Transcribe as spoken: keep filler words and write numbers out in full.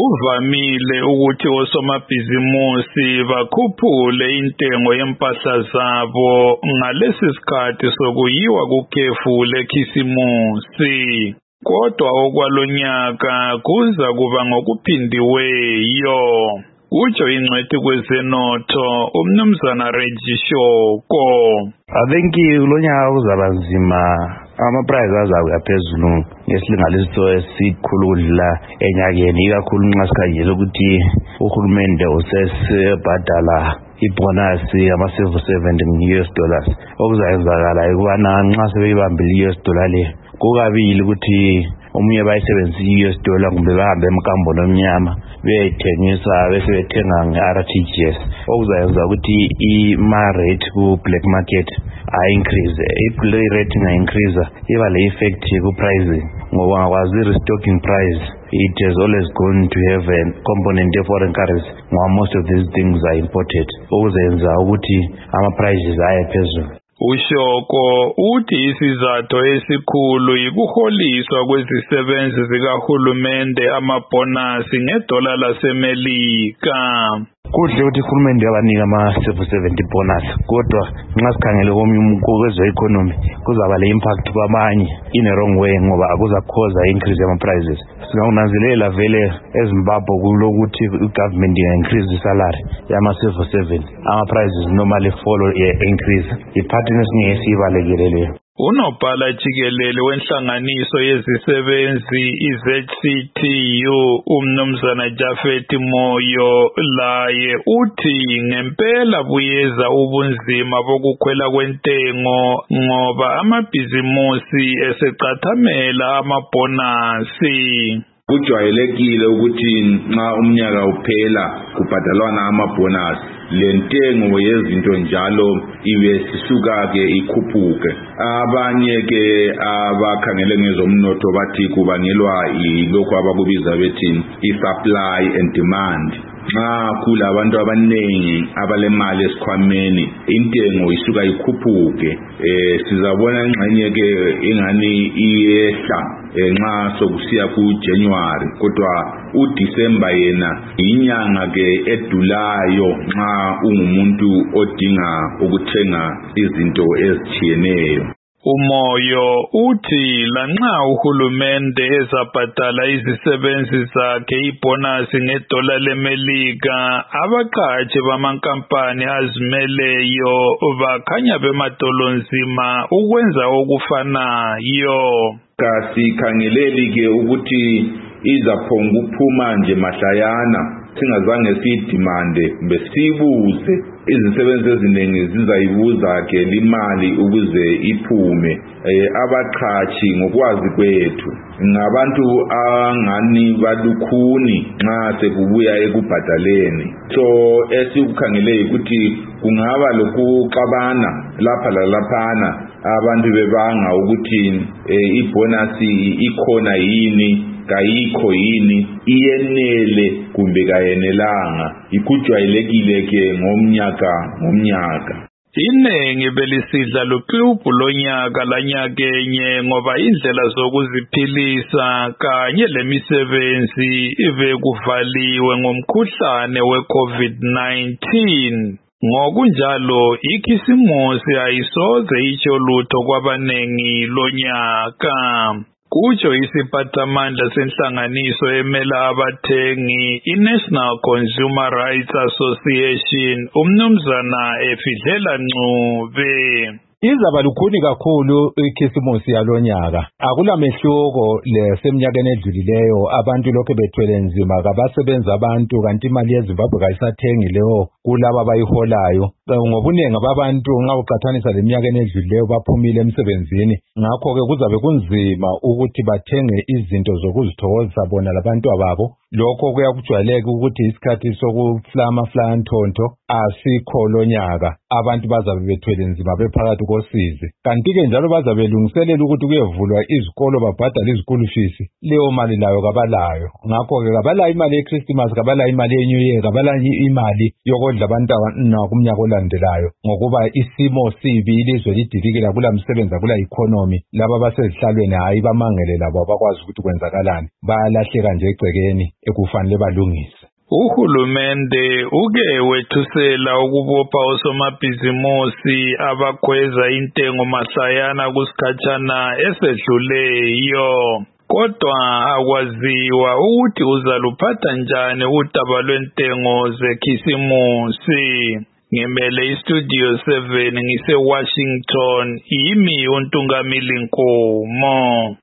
Kuvamile ukuthi osomabhizimusi bakhuphule intengo yempahla zabo ngalesi sikhathi sokuyiwa kukhefu lekhisimusi. Kodwa okwalonyaka kuza kuba ngokuphindiweyo. Kutsho ingcwethi kwezenotho umnumzana Reggie Shoko. I think kulonyaka kuzaba nzima, ama-price azakuya phezulu ngesilinganiso esikhulu ukudlula enyakeni, ikakhulu nxa sikhangele ukuthi uhulumende usesebhadala ibonasi ama-civil servant nge-U S dollars. Okuzayenzakala ukubana nxa sebeyibambile i-U S dollar le, kukabili ukuthi omunye bayisebenzisa i-U S dollar kumbe bahambe emkambo omnyama beyithengisa bese bethenga nge-R T G S, okuzayenza ukuthi ima-rate ku-black market a-increase. If le-rate inga-increase, iba le-effect ku-pricing ngoba ngakwazi i-restocking price. It has always going to have a component of foreign currency ngoba most of these things are imported, okuzayenza ukuthi ama-prices aye phezulu. Ushoko uthi isizathu esikhulu yikuholiswa kwezisebenzi zikahulumende amabonasi ngedola laseMelika. Kuhle ukuthi uhulumende yabanika ama-civil servant bonus, kodwa nxa sikhangele kweze-economy kuzaba le-impact kwabanye in a wrong way ngoba kuzakhoza increase yama-prices. Singakunanzelela vele eZimbabwe kulokuthi i-government inga-increase i-salary yama-civil servant, ama-prices normally follow increase. I-pattern esingeke siyibalekele leyo. Unobhala jikelele wenhlanganiso yezisebenzi i-Z C T U umnumzana Jafet Moyo laye uthi ngempela buyeza ubunzima bokukhwela kwentengo ngoba amabhizimusi esecathamela amabonasi. Kujwayelekile ukuthi nxa umnyaka uphela kubhadalwana amabonus, lentengo yezinto njalo ibe sisuka ke ikhuphuke. Abanye ke abakhangele ngezomnotho bathi kubangelwa yilokho abakubiza bethi i-supply and demand. Nxa kulabantu abaningi abalemali esikhwameni, intengo isuka ikhuphuke. Eh sizabona ingxenye ke ingani iyehla nxa sokusiya ku January, kodwa uDecember yena inyanga ke edulayo nxa ungumuntu odinga ukuthenga izinto ezitshiyeneyo. Umoyo uthi lanxa uhulumende ezabhadala izisebenzi zakhe ibonasi ngedola leMelika, abaqhashi bamankampani azimeleyo bakhanya bemadolonzima ukwenza okufanayo. Kasikhangeleli ke ukuthi izaphonga ukuphuma nje mahlayana, singazange siyidimande besibuze. Izisebenzi eziningi zizayibuza ke imali ukuze iphume. Eh abaqhashi ngokwazi kwethu ngabantu angani balukhuni nxa sekubuya ekubhadaleni. So esikukhangele ukuthi kungaba lokuxabana lapha lalaphana, abantu bebanga ukuthi ibonasi ikhona yini kayikho yini, iyenele kumbe kayenelanga. Ikujwayelekile ke ngomnyaka ngomnyaka. Inengi belisidla luklubhu lonyaka lanyakenye ngoba indlela zokuziphilisa kanye lemisebenzi ive kuvaliwe ngomkhuhlane we-COVID nineteen. Ngokunjalo ikhisimusi ayisoze itsho lutho kwabanengi lonyaka. Kutsho isiphathamandla senhlanganiso emela abathengi i-National Consumer Rights Association umnumzana Efidlela Ncube. Izaba lukhuni kakhulu ikhisimusi yalonyaka. Akula mehluko leseminyakeni edlulileyo, abantu lokho bethwele nzima kabasebenza abantu kanti imali yeZimbabwe kayisathengi leyo kulabo abayiholayo. Ngobunengi babantu nxa uqathanisa leminyakeni edlulileyo baphumile emsebenzini, ngakho ke kuzabe kunzima ukuthi bathenge izinto zokuzithokozisa bona labantu ababo. Lokho kuyakujwayeleka ukuthi isikhathi sokuflama flantonto asikho lonyaka, abantu bazabe bethwele nzima bephakathi kosizi. Kanti ke njalo bazabe belungiselela ukuthi kuyevulwa izikolo babhadale izikolo fees, leyo mali layo kabalayo. Ngakho ke kabalayo imali yeChristmas, kabalayo imali yeNew Year, kabalayo imali yokodla abantwana kumnyaka okulandelayo ngokuba isimo sibi ilizwe lidilikela kula msebenzi kula economy laba basezihlalweni hayi bamangele labo abakwazi ukuthi kwenzakalani bayalahleka nje egcekeni ekufanele balungise. Uhulumende uke wethusela ukubopha osomabhizimusi abakhweza intengo mahlayana kusikhatshana esedluleyo. Kodwa akwaziwa ukuthi uzaluphatha njani udaba lwentengo zekhisimusi. Ngimele istudio seven ngise Washington, yimi uNtungamili Nkomo.